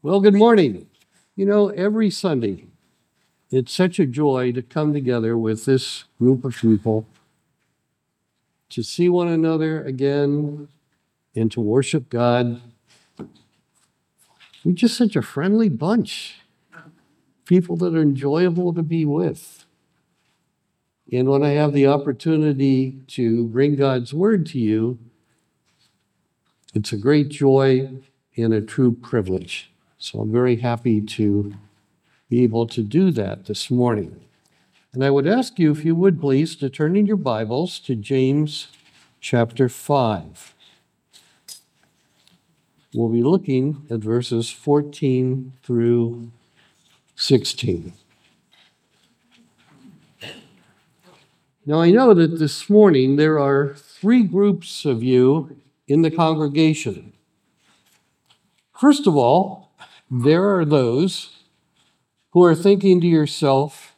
Well, good morning. Every Sunday, it's such a joy to come together with this group of people to see one another again and to worship God. We're just such a friendly bunch, people that are enjoyable to be with. And when I have the opportunity to bring God's word to you, it's a great joy and a true privilege. So I'm very happy to be able to do that this morning. And I would ask you, if you would please, to turn in your Bibles to James chapter 5. We'll be looking at verses 14 through 16. Now, I know that this morning there are three groups of you in the congregation. First of all, there are those who are thinking to yourself,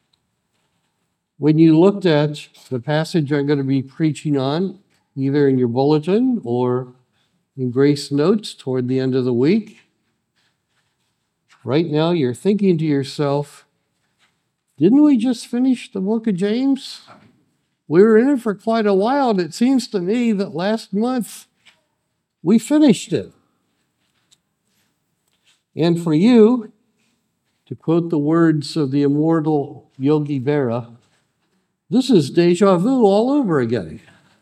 when you looked at the passage I'm going to be preaching on, either in your bulletin or in Grace Notes toward the end of the week, right now you're thinking to yourself, didn't we just finish the book of James? We were in it for quite a while, and it seems to me that last month we finished it. And for you, to quote the words of the immortal Yogi Berra, this is deja vu all over again.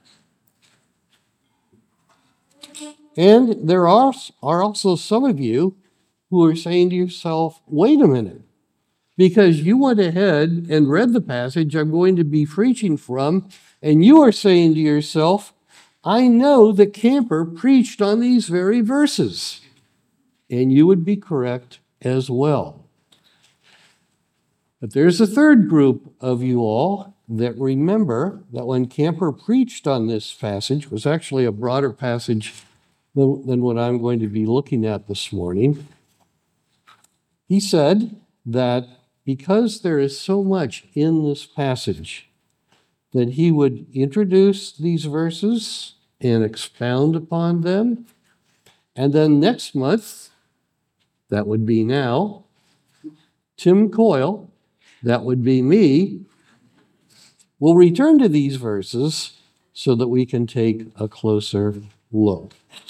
And there are also some of you who are saying to yourself, wait a minute, because you went ahead and read the passage I'm going to be preaching from, and you are saying to yourself, I know that Camper preached on these very verses. And you would be correct as well. But there's a third group of you all that remember that when Camper preached on this passage, was actually a broader passage than what I'm going to be looking at this morning. He said that because there is so much in this passage, that he would introduce these verses and expound upon them. And then next month, that would be now, Tim Coyle, that would be me, will return to these verses so that we can take a closer look.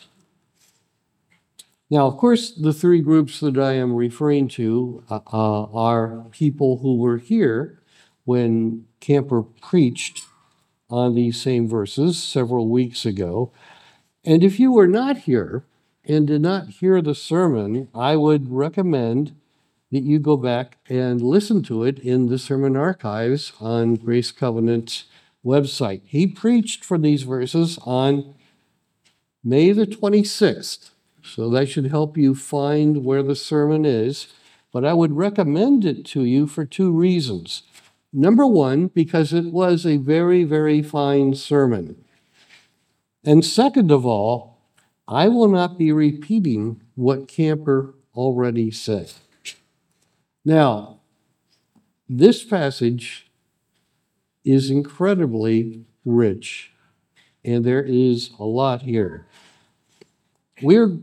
Now, of course, the three groups that I am referring to are people who were here when Camper preached on these same verses several weeks ago. And if you were not here and did not hear the sermon, I would recommend that you go back and listen to it in the sermon archives on Grace Covenant's website. He preached for these verses on May the 26th, so that should help you find where the sermon is. But I would recommend it to you for two reasons. Number one, because it was a very, very fine sermon. And second of all, I will not be repeating what Camper already said. Now, this passage is incredibly rich, and there is a lot here. We are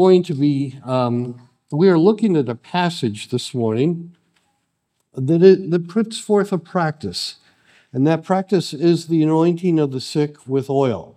looking at a passage this morning that puts forth a practice, and that practice is the anointing of the sick with oil.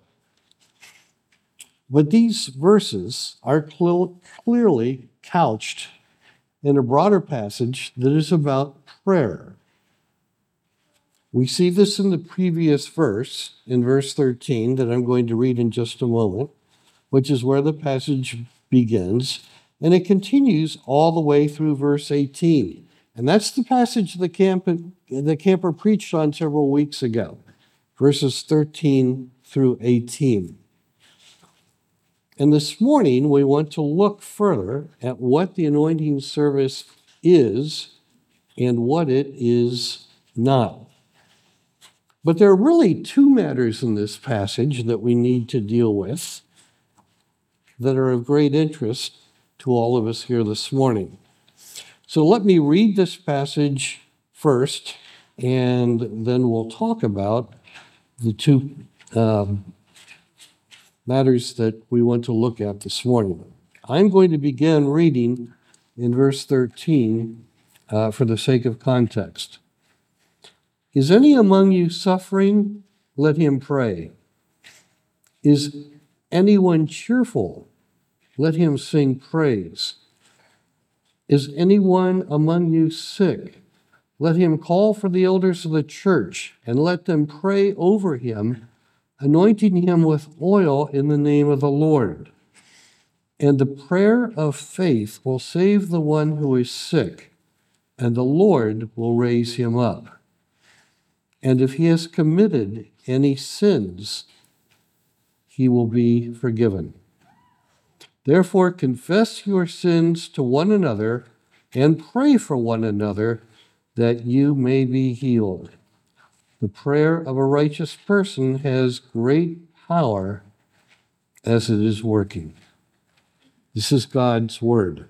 But these verses are clearly couched in a broader passage that is about prayer. We see this in the previous verse, in verse 13, that I'm going to read in just a moment, which is where the passage begins, and it continues all the way through verse 18. And that's the passage that Camper preached on several weeks ago, verses 13 through 18. And this morning, we want to look further at what the anointing service is and what it is not. But there are really two matters in this passage that we need to deal with that are of great interest to all of us here this morning. So let me read this passage first, and then we'll talk about the two matters that we want to look at this morning. I'm going to begin reading in verse 13 for the sake of context. Is any among you suffering? Let him pray. Is anyone cheerful? Let him sing praise. Is anyone among you sick? Let him call for the elders of the church and let them pray over him, anointing him with oil in the name of the Lord. And the prayer of faith will save the one who is sick, and the Lord will raise him up. And if he has committed any sins, he will be forgiven. Therefore, confess your sins to one another and pray for one another that you may be healed. The prayer of a righteous person has great power as it is working. This is God's word.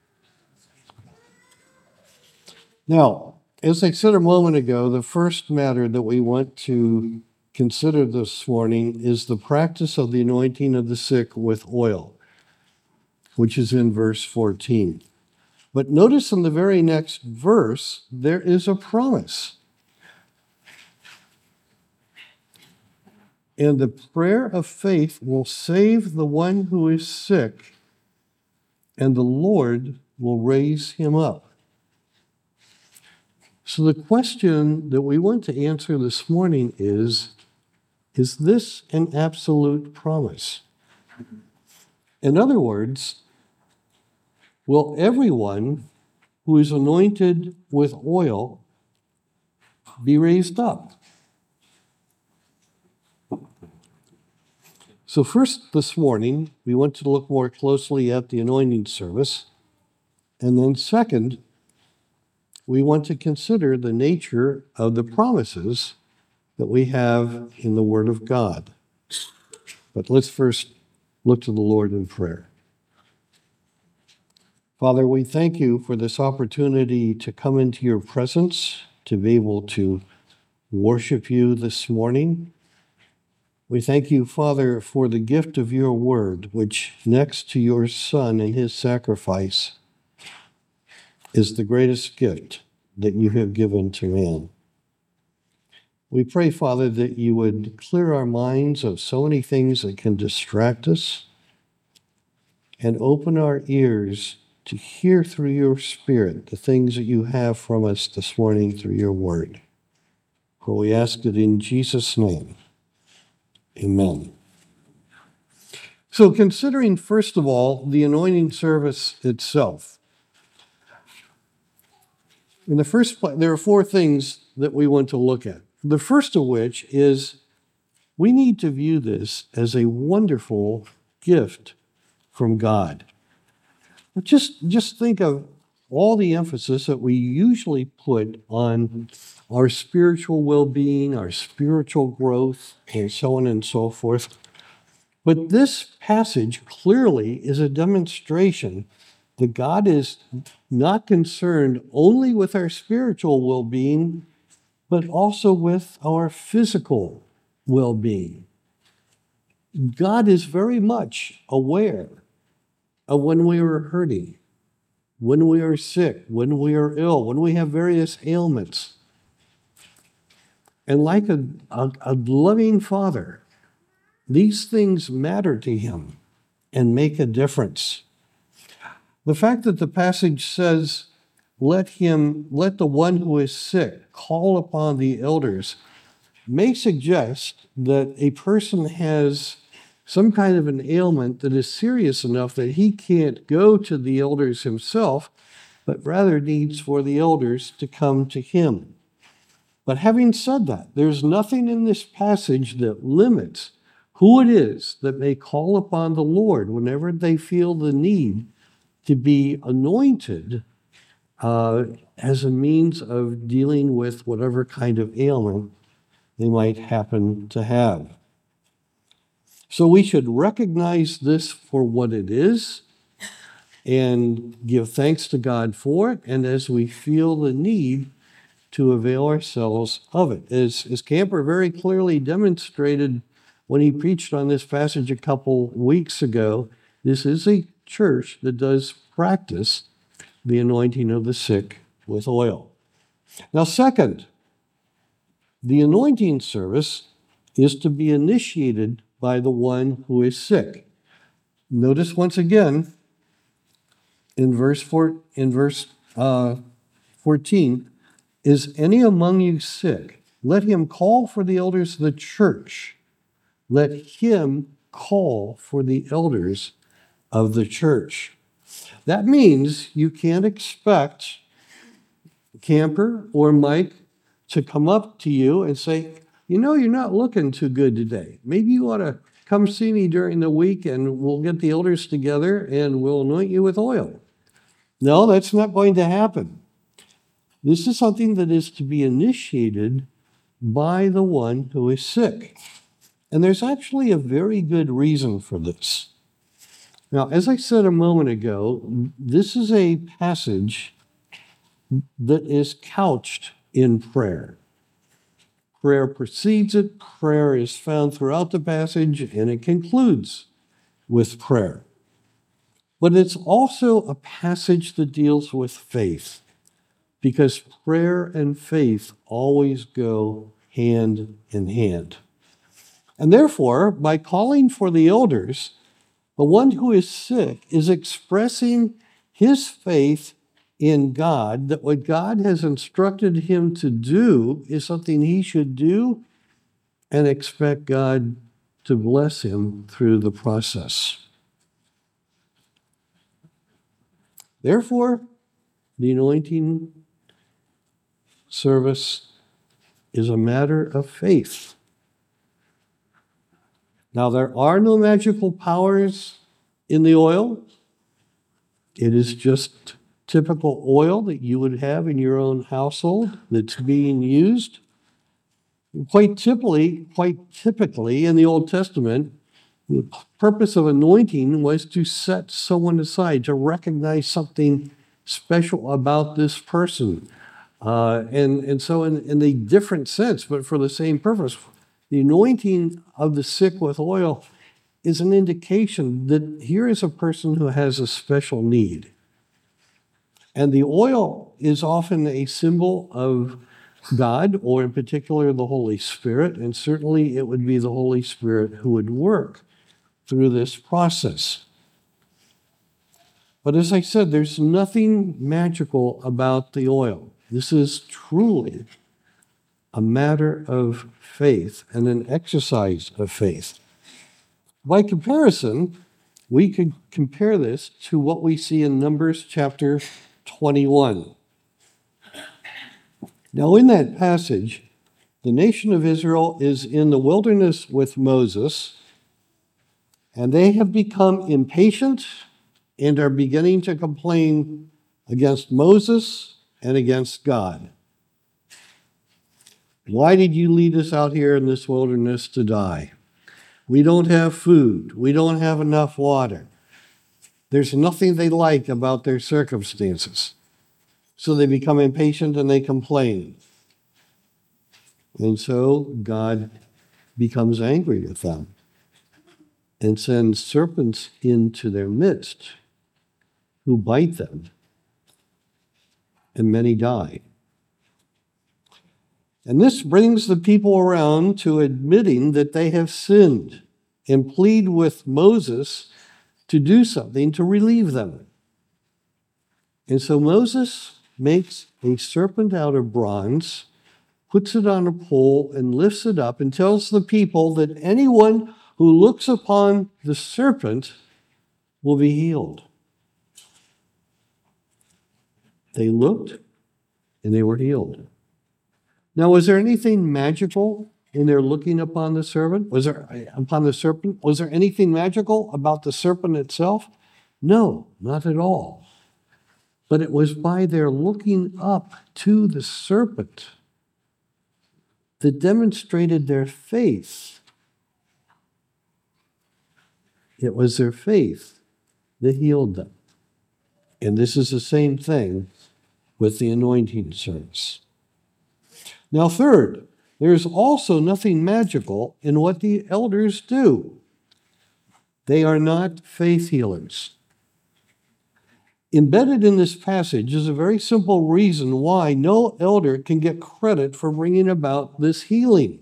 Now, as I said a moment ago, the first matter that we want to consider this morning is the practice of the anointing of the sick with oil, which is in verse 14. But notice in the very next verse, there is a promise. And the prayer of faith will save the one who is sick, and the Lord will raise him up. So the question that we want to answer this morning is this an absolute promise? In other words, will everyone who is anointed with oil be raised up? So first this morning, we want to look more closely at the anointing service. And then second, we want to consider the nature of the promises that we have in the Word of God. But let's first look to the Lord in prayer. Father, we thank you for this opportunity to come into your presence, to be able to worship you this morning. We thank you, Father, for the gift of your word, which next to your Son and his sacrifice is the greatest gift that you have given to man. We pray, Father, that you would clear our minds of so many things that can distract us and open our ears to hear through your Spirit the things that you have from us this morning through your word. For we ask it in Jesus' name. Amen. So considering, first of all, the anointing service itself. In the first place, there are four things that we want to look at. The first of which is we need to view this as a wonderful gift from God. Just think of all the emphasis that we usually put on our spiritual well-being, our spiritual growth, and so on and so forth. But this passage clearly is a demonstration that God is not concerned only with our spiritual well-being, but also with our physical well-being. God is very much aware of when we are hurting, when we are sick, when we are ill, when we have various ailments. And like a loving father, these things matter to him and make a difference. The fact that the passage says, let the one who is sick call upon the elders, may suggest that a person has some kind of an ailment that is serious enough that he can't go to the elders himself, but rather needs for the elders to come to him. But having said that, there's nothing in this passage that limits who it is that may call upon the Lord whenever they feel the need to be anointed as a means of dealing with whatever kind of ailment they might happen to have. So we should recognize this for what it is and give thanks to God for it, and as we feel the need, to avail ourselves of it. As Camper very clearly demonstrated when he preached on this passage a couple weeks ago, this is a church that does practice the anointing of the sick with oil. Now, second, the anointing service is to be initiated by the one who is sick. Notice once again in verse 14, is any among you sick? Let him call for the elders of the church. Let him call for the elders of the church. That means you can't expect Camper or Mike to come up to you and say, you know, you're not looking too good today. Maybe you ought to come see me during the week and we'll get the elders together and we'll anoint you with oil. No, that's not going to happen. This is something that is to be initiated by the one who is sick. And there's actually a very good reason for this. Now, as I said a moment ago, this is a passage that is couched in prayer. Prayer precedes it, prayer is found throughout the passage, and it concludes with prayer. But it's also a passage that deals with faith, because prayer and faith always go hand in hand. And therefore, by calling for the elders, the one who is sick is expressing his faith in God, that what God has instructed him to do is something he should do, and expect God to bless him through the process. Therefore, the anointing service is a matter of faith. Now, there are no magical powers in the oil. It is just typical oil that you would have in your own household that's being used. Quite typically in the Old Testament, the purpose of anointing was to set someone aside, to recognize something special about this person. And so in a different sense, but for the same purpose, the anointing of the sick with oil is an indication that here is a person who has a special need. And the oil is often a symbol of God, or in particular the Holy Spirit, and certainly it would be the Holy Spirit who would work through this process. But as I said, there's nothing magical about the oil. This is truly a matter of faith and an exercise of faith. By comparison, we could compare this to what we see in Numbers chapter 21. Now, in that passage, the nation of Israel is in the wilderness with Moses, and they have become impatient and are beginning to complain against Moses and against God. Why did you lead us out here in this wilderness to die? We don't have food. We don't have enough water. There's nothing they like about their circumstances. So they become impatient and they complain. And so God becomes angry with them and sends serpents into their midst who bite them, and many die. And this brings the people around to admitting that they have sinned and plead with Moses to do something to relieve them. And so Moses makes a serpent out of bronze, puts it on a pole, and lifts it up and tells the people that anyone who looks upon the serpent will be healed. They looked and they were healed. Now, was there anything magical in their looking upon the serpent? Was there anything magical about the serpent itself? No, not at all. But it was by their looking up to the serpent that demonstrated their faith. It was their faith that healed them. And this is the same thing with the anointing service. Now, third, there's also nothing magical in what the elders do. They are not faith healers. Embedded in this passage is a very simple reason why no elder can get credit for bringing about this healing.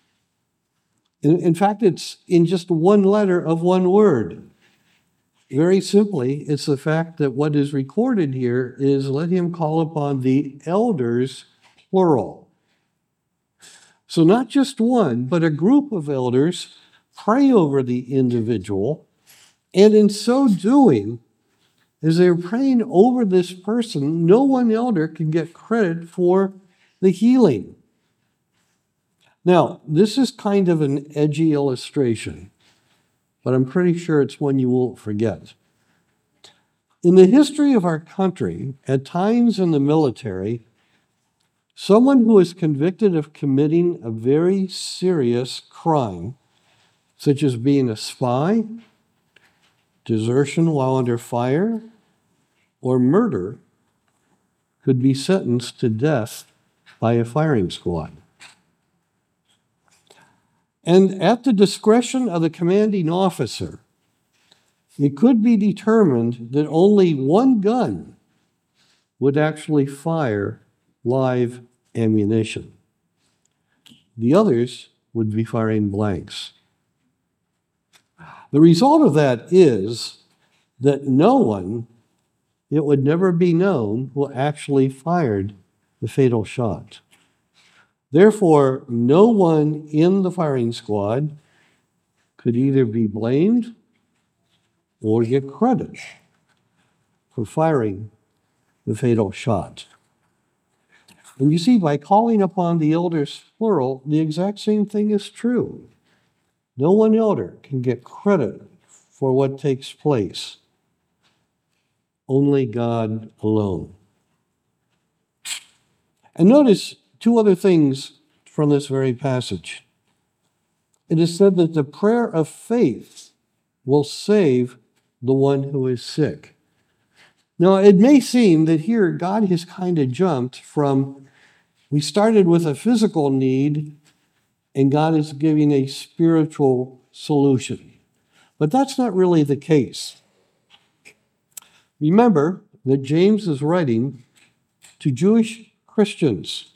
In fact, it's in just one letter of one word. Very simply, it's the fact that what is recorded here is let him call upon the elders, plural. So not just one, but a group of elders pray over the individual, and in so doing, as they're praying over this person, no one elder can get credit for the healing. Now, this is kind of an edgy illustration, but I'm pretty sure it's one you won't forget. In the history of our country, at times in the military, someone who is convicted of committing a very serious crime, such as being a spy, desertion while under fire, or murder, could be sentenced to death by a firing squad. And at the discretion of the commanding officer, it could be determined that only one gun would actually fire live ammunition. The others would be firing blanks. The result of that is that no one, it would never be known, who actually fired the fatal shot. Therefore, no one in the firing squad could either be blamed or get credit for firing the fatal shot. And you see, by calling upon the elders, plural, the exact same thing is true. No one elder can get credit for what takes place. Only God alone. And notice two other things from this very passage. It is said that the prayer of faith will save the one who is sick. Now, it may seem that here God has kind of jumped from, we started with a physical need, and God is giving a spiritual solution. But that's not really the case. Remember that James is writing to Jewish Christians.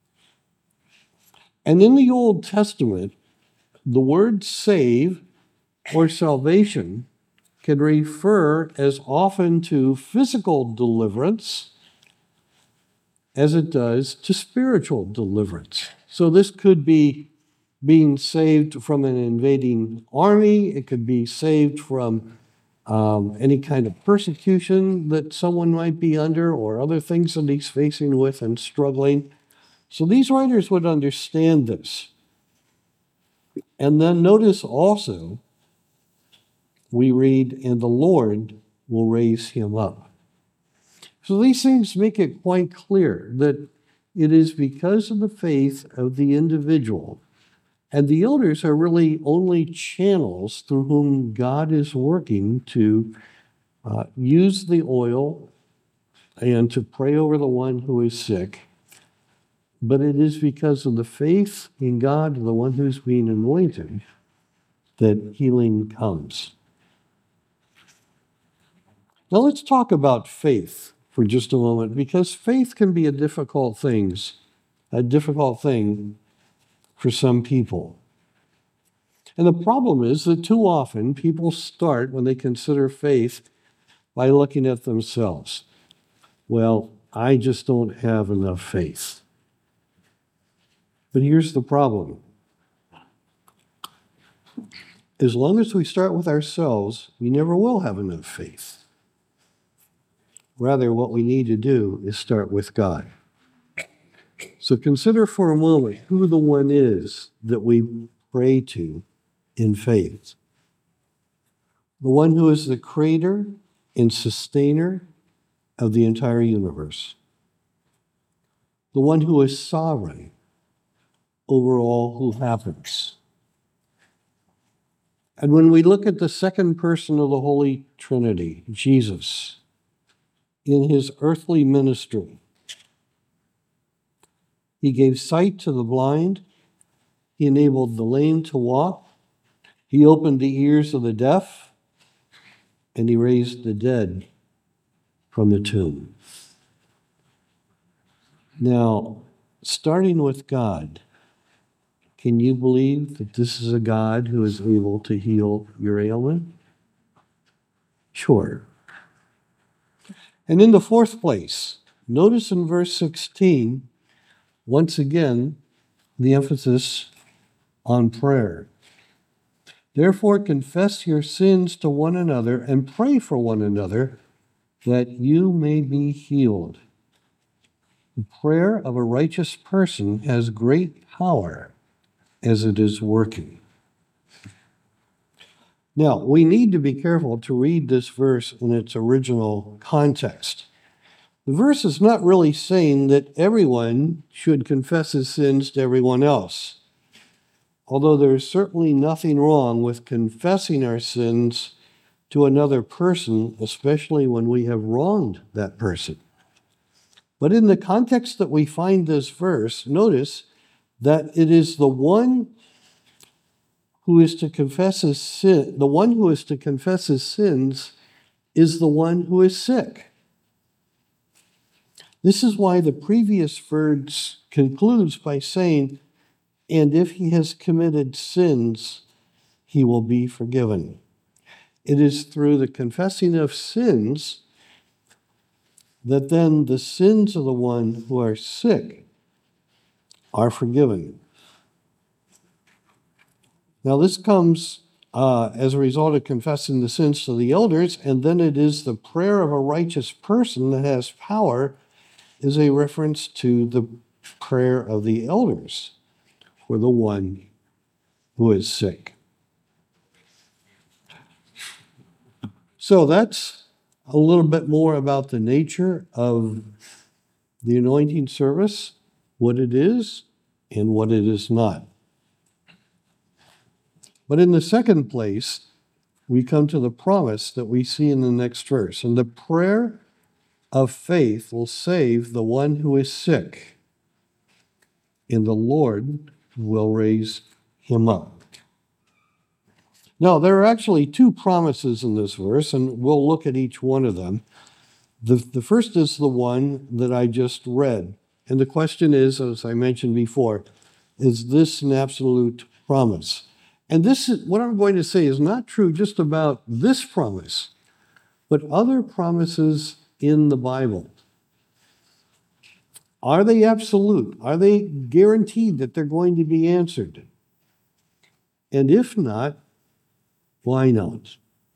And in the Old Testament, the word save or salvation can refer as often to physical deliverance as it does to spiritual deliverance. So this could be being saved from an invading army. It could be saved from any kind of persecution that someone might be under or other things that he's facing with and struggling. So these writers would understand this. And then notice also, we read, and the Lord will raise him up. So these things make it quite clear that it is because of the faith of the individual. And the elders are really only channels through whom God is working to use the oil and to pray over the one who is sick. But it is because of the faith in God, the one who's being anointed, that healing comes. Now let's talk about faith for just a moment, because faith can be a difficult thing for some people. And the problem is that too often people start, when they consider faith, by looking at themselves. Well, I just don't have enough faith. But here's the problem. As long as we start with ourselves, we never will have enough faith. Rather, what we need to do is start with God. So consider for a moment who the one is that we pray to in faith. The one who is the creator and sustainer of the entire universe. The one who is sovereign over all who happens. And when we look at the second person of the Holy Trinity, Jesus, in his earthly ministry, he gave sight to the blind, he enabled the lame to walk, he opened the ears of the deaf, and he raised the dead from the tomb. Now, starting with God, can you believe that this is a God who is able to heal your ailment? Sure. And in the fourth place, notice in verse 16, once again, the emphasis on prayer. Therefore, confess your sins to one another and pray for one another that you may be healed. The prayer of a righteous person has great power as it is working. Now, we need to be careful to read this verse in its original context. The verse is not really saying that everyone should confess his sins to everyone else, although there is certainly nothing wrong with confessing our sins to another person, especially when we have wronged that person. But in the context that we find this verse, notice that it is the one who is to confess his sin, the one who is to confess his sins is the one who is sick. This is why the previous verse concludes by saying, and if he has committed sins, he will be forgiven. It is through the confessing of sins that then the sins of the one who are sick are forgiven. Now, this comes as a result of confessing the sins to the elders, and then it is the prayer of a righteous person that has power, is a reference to the prayer of the elders for the one who is sick. So that's a little bit more about the nature of the anointing service, what it is and what it is not. But in the second place, we come to the promise that we see in the next verse. And the prayer of faith will save the one who is sick, and the Lord will raise him up. Now, there are actually two promises in this verse, and we'll look at each one of them. The first is the one that I just read. And the question is, as I mentioned before, is this an absolute promise? And this is what I'm going to say is not true just about this promise, but other promises in the Bible. Are they absolute? Are they guaranteed that they're going to be answered? And if not, why not?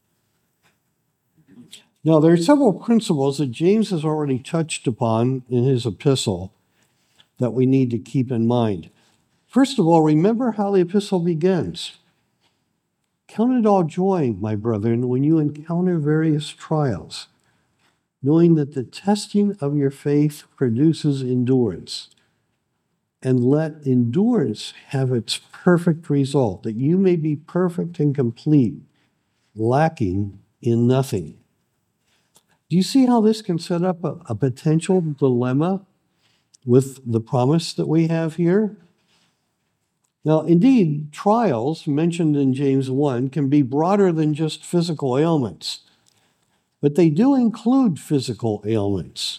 Now, there are several principles that James has already touched upon in his epistle that we need to keep in mind. First of all, remember how the epistle begins. Count it all joy, my brethren, when you encounter various trials, knowing that the testing of your faith produces endurance. And let endurance have its perfect result, that you may be perfect and complete, lacking in nothing. Do you see how this can set up a potential dilemma with the promise that we have here? Now, indeed, trials mentioned in James 1 can be broader than just physical ailments, but they do include physical ailments.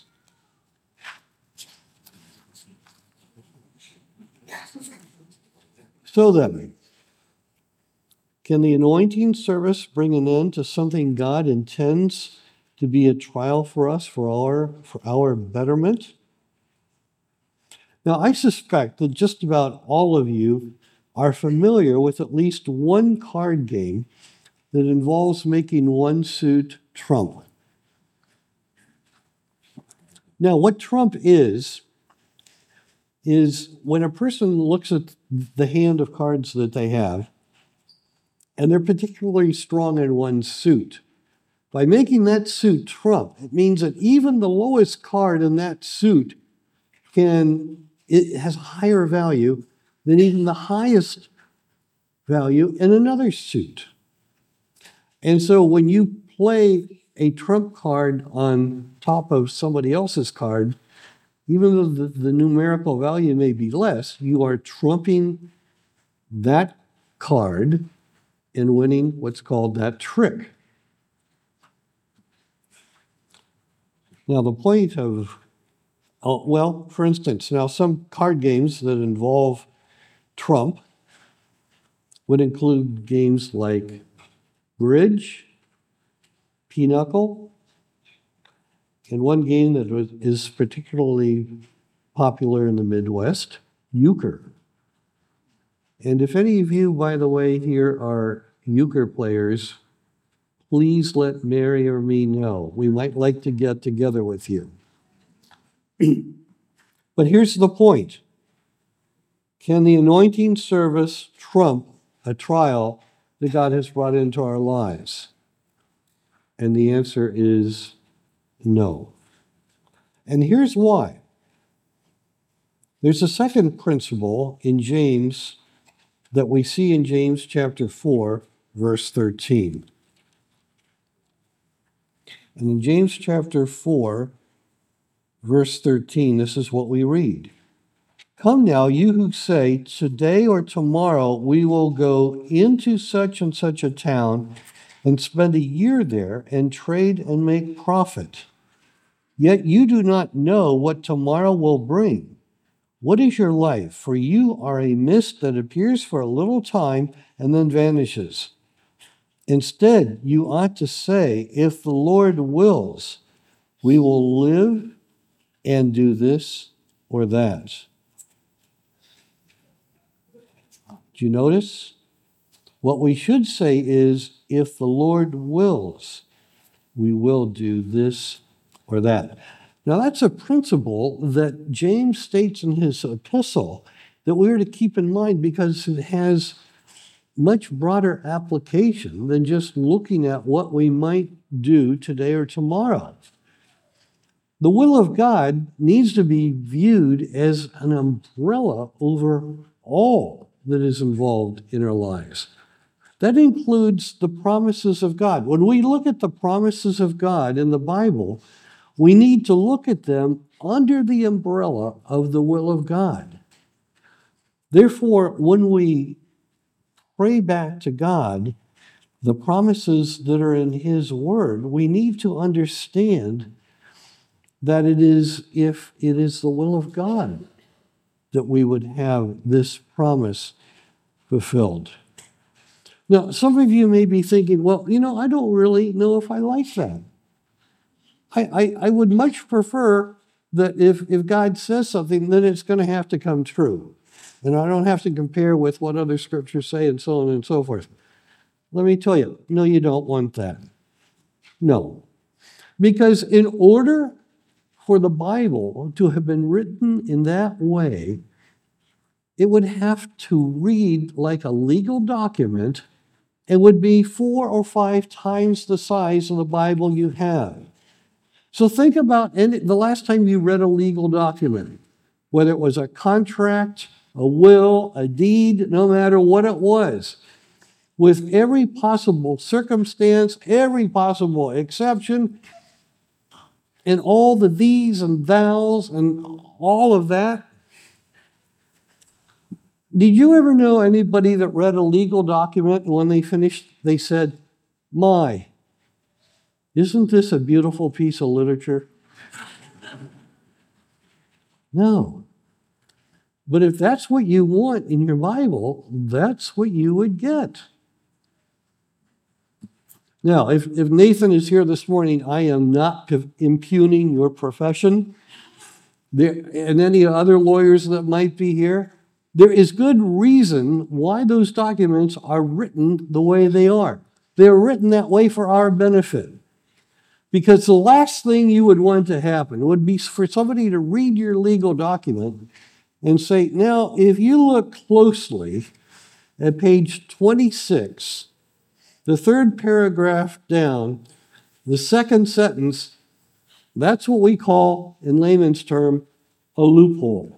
So then, can the anointing service bring an end to something God intends to be a trial for us, for our betterment? Now, I suspect that just about all of you are familiar with at least one card game that involves making one suit trump. Now, what trump is when a person looks at the hand of cards that they have, and they're particularly strong in one suit. By making that suit trump, it means that even the lowest card in that suit it has higher value than even the highest value in another suit. And so when you play a trump card on top of somebody else's card, even though the numerical value may be less, you are trumping that card and winning what's called that trick. Now, the point of, well, for instance, now some card games that involve Trump would include games like bridge, pinochle, and one game that is particularly popular in the Midwest, euchre. And if any of you, by the way, here are euchre players, please let Mary or me know. We might like to get together with you. But here's the point. Can the anointing service trump a trial that God has brought into our lives? And the answer is no. And here's why. There's a second principle in James that we see in James chapter 4, verse 13. And in James chapter 4, verse 13, this is what we read. Come now, you who say, today or tomorrow we will go into such and such a town and spend a year there and trade and make profit. Yet you do not know what tomorrow will bring. What is your life? For you are a mist that appears for a little time and then vanishes. Instead, you ought to say, if the Lord wills, we will live and do this or that. Do you notice? What we should say is, if the Lord wills, we will do this or that. Now, that's a principle that James states in his epistle that we are to keep in mind because it has much broader application than just looking at what we might do today or tomorrow. The will of God needs to be viewed as an umbrella over all that is involved in our lives. That includes the promises of God. When we look at the promises of God in the Bible, we need to look at them under the umbrella of the will of God. Therefore, when we pray back to God the promises that are in His Word, we need to understand that it is, if it is the will of God, that we would have this promise fulfilled. Now, some of you may be thinking, well, I don't really know if I like that. I would much prefer that if God says something, then it's going to have to come true. And I don't have to compare with what other scriptures say and so on and so forth. Let me tell you, no, you don't want that. No. Because in order for the Bible to have been written in that way, it would have to read like a legal document. It would be 4 or 5 times the size of the Bible you have. So think about the last time you read a legal document, whether it was a contract, a will, a deed, no matter what it was, with every possible circumstance, every possible exception, and all the these and thous and all of that. Did you ever know anybody that read a legal document and when they finished, they said, my, isn't this a beautiful piece of literature? No. But if that's what you want in your Bible, that's what you would get. Now, if Nathan is here this morning, I am not impugning your profession. And any other lawyers that might be here, there is good reason why those documents are written the way they are. They're written that way for our benefit. Because the last thing you would want to happen would be for somebody to read your legal document and say, now, if you look closely at page 26, the third paragraph down, the second sentence, that's what we call, in layman's term, a loophole.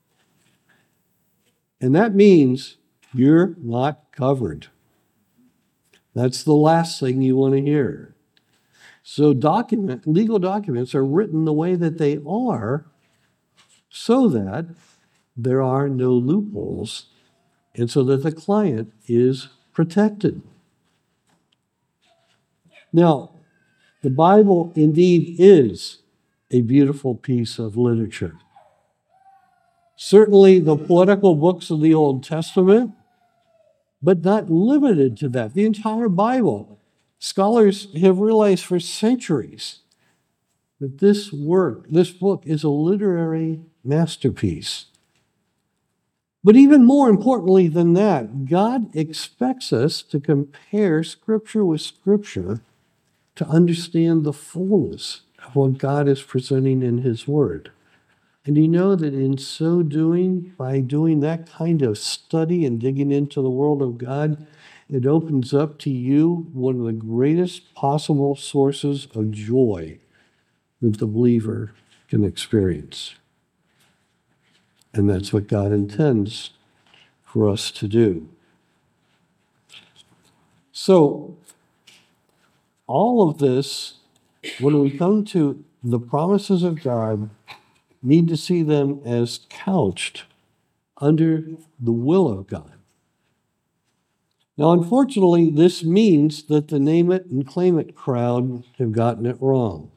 And that means you're not covered. That's the last thing you want to hear. So legal documents are written the way that they are so that there are no loopholes and so that the client is protected. Now, the Bible indeed is a beautiful piece of literature. Certainly the poetical books of the Old Testament, but not limited to that. The entire Bible. Scholars have realized for centuries that this book, is a literary masterpiece. But even more importantly than that, God expects us to compare Scripture with Scripture to understand the fullness of what God is presenting in His Word. And you know that in so doing, by doing that kind of study and digging into the world of God, it opens up to you one of the greatest possible sources of joy that the believer can experience. And that's what God intends for us to do. So, all of this, when we come to the promises of God, need to see them as couched under the will of God. Now, unfortunately, this means that the name it and claim it crowd have gotten it wrong.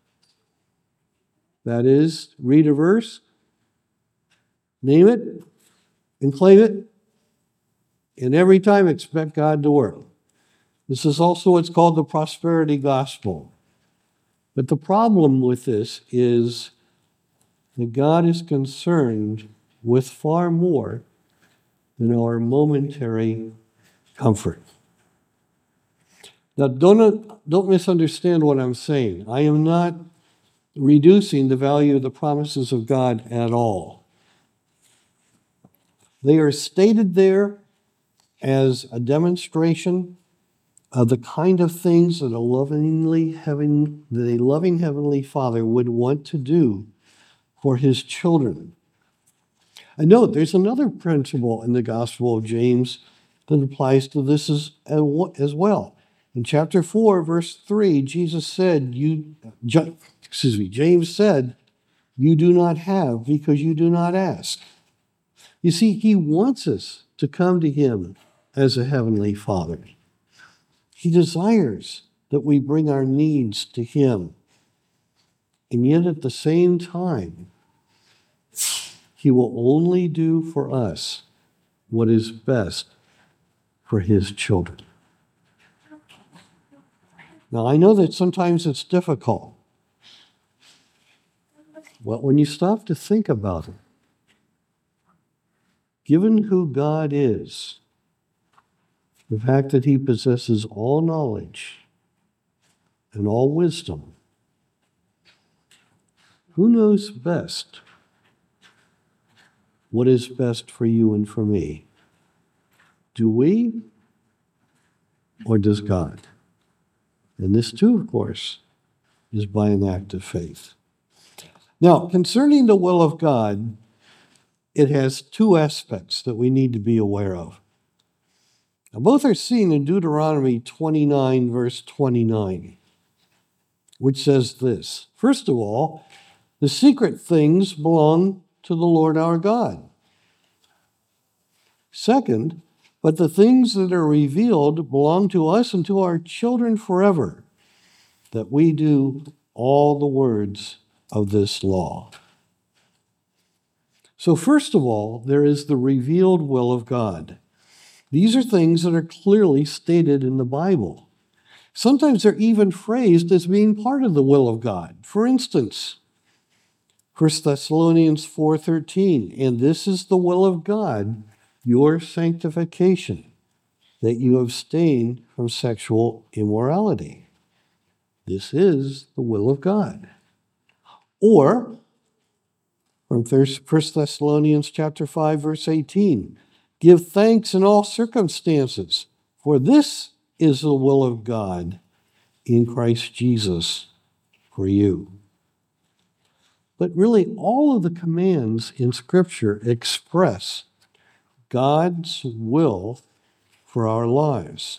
That is, read a verse, name it, and claim it, and every time expect God to work. This is also what's called the prosperity gospel. But the problem with this is that God is concerned with far more than our momentary comfort. Now, don't misunderstand what I'm saying. I am not reducing the value of the promises of God at all. They are stated there as a demonstration of the kind of things that a loving Heavenly Father would want to do for His children. And note, there's another principle in the Gospel of James that applies to this as well. In chapter 4, verse 3, James said, you do not have because you do not ask. You see, He wants us to come to Him as a Heavenly Father. He desires that we bring our needs to Him. And yet at the same time, He will only do for us what is best for His children. Now, I know that sometimes it's difficult. But when you stop to think about it, given who God is, the fact that He possesses all knowledge and all wisdom, who knows best what is best for you and for me? Do we, or does God? And this too, of course, is by an act of faith. Now, concerning the will of God, it has two aspects that we need to be aware of. Now, both are seen in Deuteronomy 29, verse 29, which says this: first of all, the secret things belong to the Lord our God. Second, but the things that are revealed belong to us and to our children forever, that we do all the words of this law. So first of all, there is the revealed will of God. These are things that are clearly stated in the Bible. Sometimes they're even phrased as being part of the will of God. For instance, 1 Thessalonians 4:13, and this is the will of God, your sanctification, that you abstain from sexual immorality. This is the will of God. Or from 1 Thessalonians chapter 5, verse 18, give thanks in all circumstances, for this is the will of God in Christ Jesus for you. But really, all of the commands in Scripture express God's will for our lives.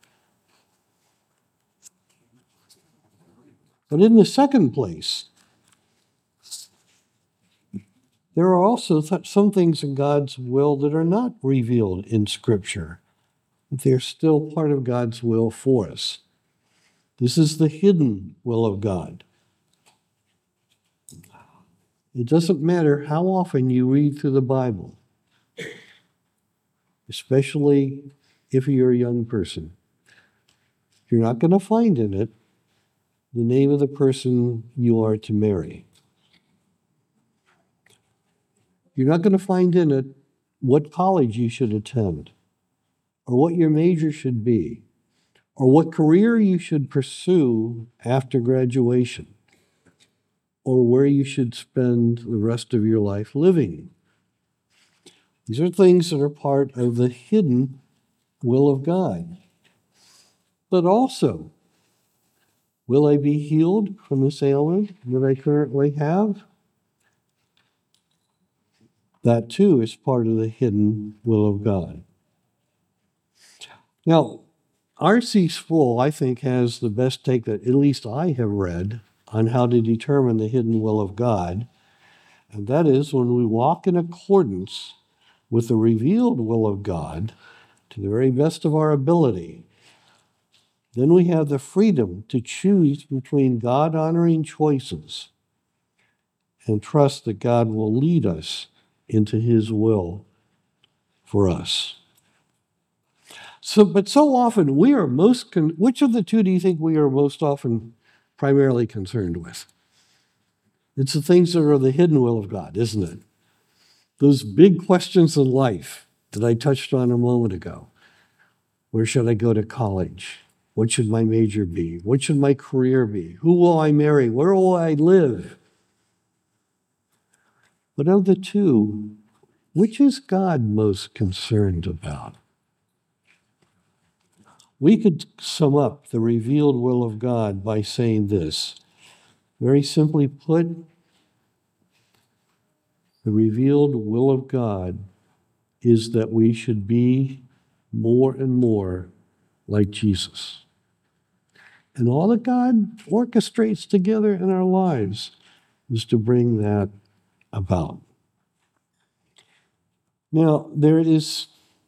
But in the second place, there are also some things in God's will that are not revealed in Scripture. They're still part of God's will for us. This is the hidden will of God. It doesn't matter how often you read through the Bible, especially if you're a young person. You're not going to find in it the name of the person you are to marry. You're not going to find in it what college you should attend, or what your major should be, or what career you should pursue after graduation, or where you should spend the rest of your life living. These are things that are part of the hidden will of God. But also, will I be healed from this ailment that I currently have? That too is part of the hidden will of God. Now, R.C. Sproul, I think, has the best take that at least I have read on how to determine the hidden will of God. And that is when we walk in accordance with the revealed will of God to the very best of our ability, then we have the freedom to choose between God-honoring choices and trust that God will lead us into his will for us. But so often we are which of the two do you think we are most often primarily concerned with? It's the things that are the hidden will of God, isn't it? Those big questions in life that I touched on a moment ago. Where should I go to college? What should my major be? What should my career be? Who will I marry? Where will I live? But of the two, which is God most concerned about? We could sum up the revealed will of God by saying this. Very simply put, the revealed will of God is that we should be more and more like Jesus. And all that God orchestrates together in our lives is to bring that about. Now, there's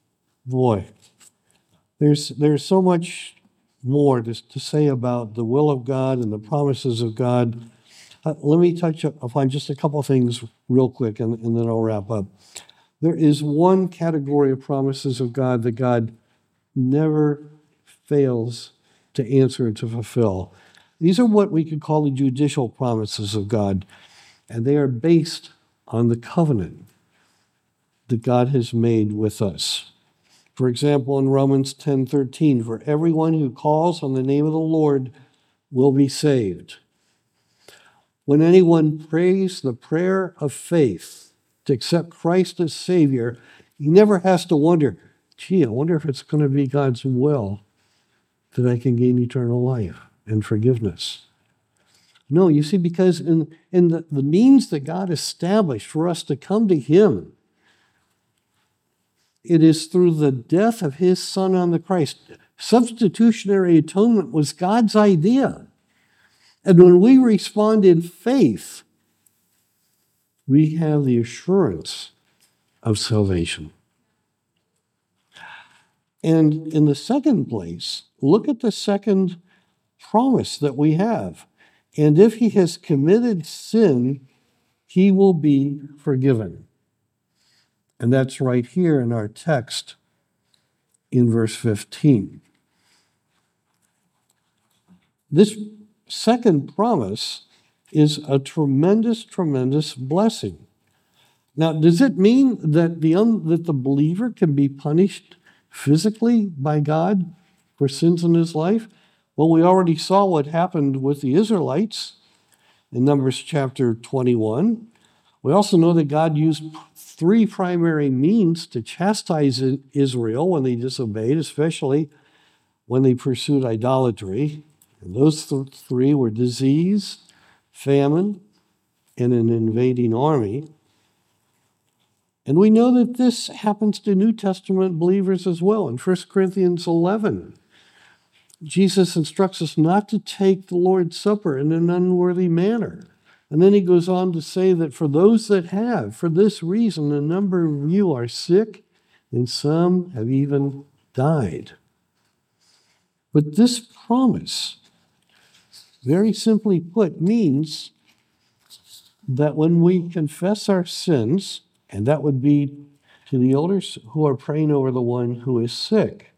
so much more to say about the will of God and the promises of God. Let me touch upon just a couple of things real quick, and then I'll wrap up. There is one category of promises of God that God never fails to answer and to fulfill. These are what we could call the judicial promises of God, and they are based on the covenant that God has made with us. For example, in Romans 10:13, for everyone who calls on the name of the Lord will be saved. When anyone prays the prayer of faith to accept Christ as Savior, he never has to wonder, I wonder if it's going to be God's will that I can gain eternal life and forgiveness. No, you see, because in the means that God established for us to come to him, it is through the death of his Son on the Christ. Substitutionary atonement was God's idea. And when we respond in faith, we have the assurance of salvation. And in the second place, look at the second promise that we have. And if he has committed sin, he will be forgiven. And that's right here in our text in verse 15. This second promise is a tremendous, tremendous blessing. Now, does it mean that the believer can be punished physically by God for sins in his life? Well, we already saw what happened with the Israelites in Numbers chapter 21. We also know that God used three primary means to chastise Israel when they disobeyed, especially when they pursued idolatry. And those three were disease, famine, and an invading army. And we know that this happens to New Testament believers as well. In 1 Corinthians 11, Jesus instructs us not to take the Lord's Supper in an unworthy manner. And then he goes on to say that for those that have, for this reason, a number of you are sick, and some have even died. But this promise, very simply put, means that when we confess our sins, and that would be to the elders who are praying over the one who is sick,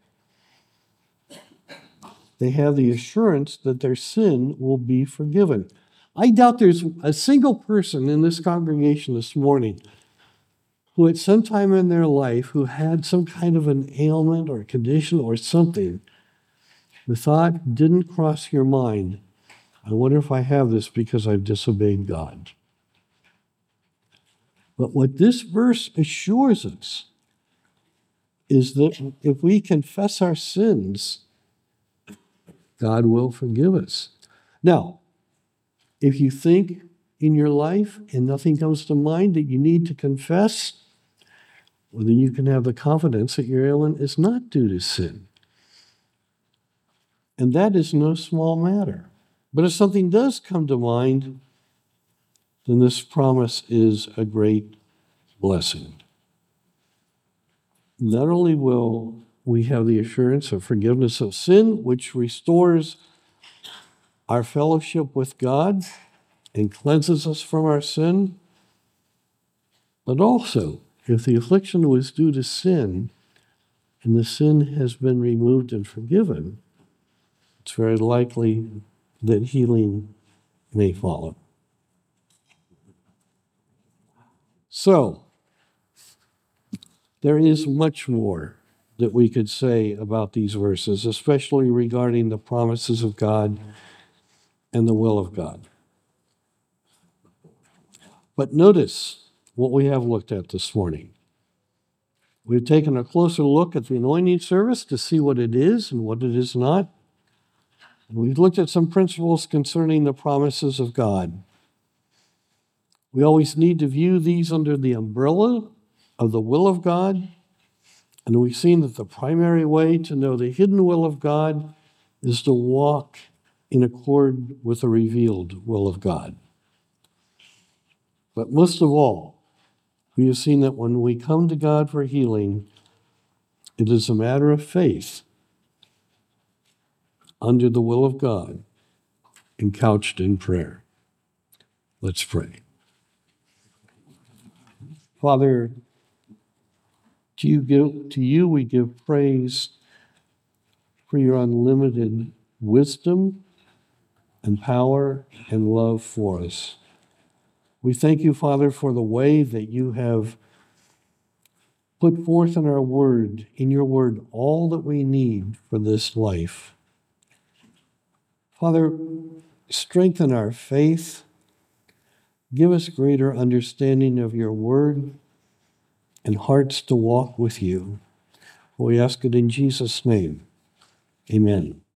they have the assurance that their sin will be forgiven. I doubt there's a single person in this congregation this morning who at some time in their life who had some kind of an ailment or condition or something, the thought didn't cross your mind, I wonder if I have this because I've disobeyed God. But what this verse assures us is that if we confess our sins, God will forgive us. Now, if you think in your life and nothing comes to mind that you need to confess, well, then you can have the confidence that your ailment is not due to sin. And that is no small matter. But if something does come to mind, then this promise is a great blessing. Not only will we have the assurance of forgiveness of sin, which restores our fellowship with God and cleanses us from our sin, but also, if the affliction was due to sin and the sin has been removed and forgiven, it's very likely that healing may follow. So, there is much more that we could say about these verses, especially regarding the promises of God and the will of God. But notice what we have looked at this morning. We've taken a closer look at the anointing service to see what it is and what it is not. And we've looked at some principles concerning the promises of God. We always need to view these under the umbrella of the will of God. And we've seen that the primary way to know the hidden will of God is to walk in accord with the revealed will of God. But most of all, we have seen that when we come to God for healing, it is a matter of faith under the will of God and couched in prayer. Let's pray. Father, to you we give praise for your unlimited wisdom and power and love for us. We thank you, Father, for the way that you have put forth in your word, all that we need for this life. Father, strengthen our faith. Give us greater understanding of your word and hearts to walk with you. We ask it in Jesus' name. Amen.